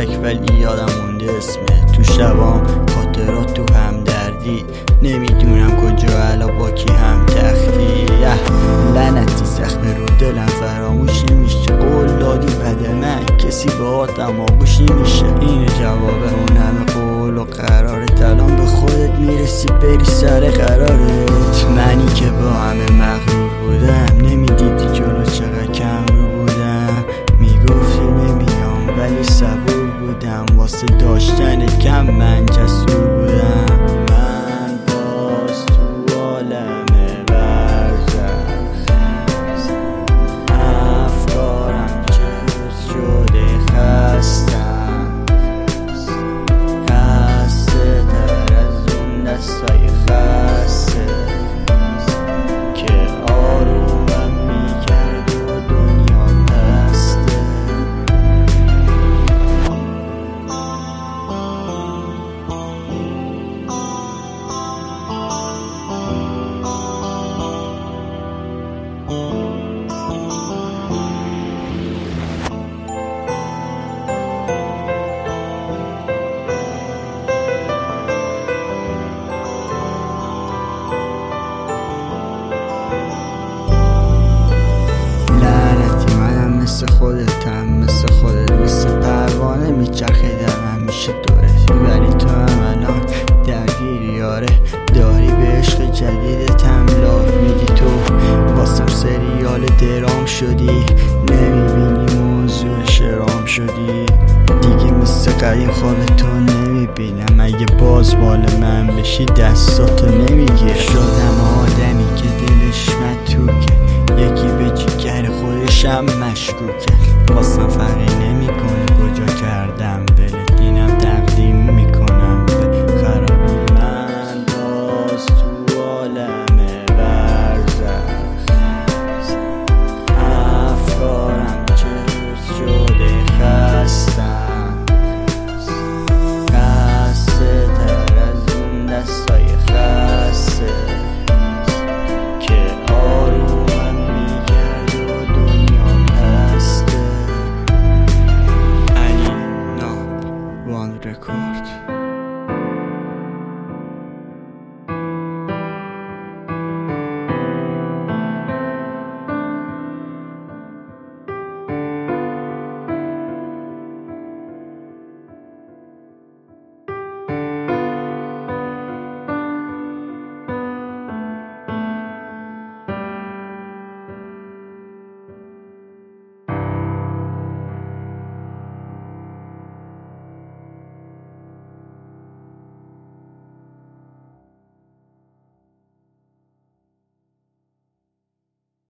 کوچک ولی یادم مونده اسمه. تو شبام خاطرات تو همدردی، نمیدونم کجا الا با کی هم تختی. لعنتی سخت رو دلم فراموش نمیشه. قول دادی بد من کسی با آغوش نمیشه. این جواب اون همه قول و قرارت. الان به خودت میرسی بری سر قرارت. منی که با همه مغرور بودم، نمیدیدی جلو چقدر کم رو بودم. میگفتی نمیام ولی صبور بودم، واسه داشتن کم من جسور بودم. من باز تو عالم برزخ، افکارم چیز شده خستم، خسته تر از اون دستای خسته که آرومم میکرد و دنیا پسته. مثل خودتم، مثل خودت، مثل پروانه میچرخه در همیشه دورت. ولی تو هم الان درگیری، آره داری به عشق جدیدتم لاف میدی. تو واسم سریال درام شدی، نمیبینی موضوع شرام شدی. دیگه مثل قدیم خواب تو نمیبینم، اگه باز مال من بشی دستاتو نمیگیرم. شدم آدمی که دلش متوکه، یکی به جگر خودشم مشکوکه. واسم فرقی نمیکنه کجا کردم ولت، اینم تقدیم میکنم به خرابی. من باز تو عالم برزخ، افکارم چیز شده خستم، خسته تر از اون دستای خسته که آرومم میکرد و دنیا پسته. علی ناب وان رکورد.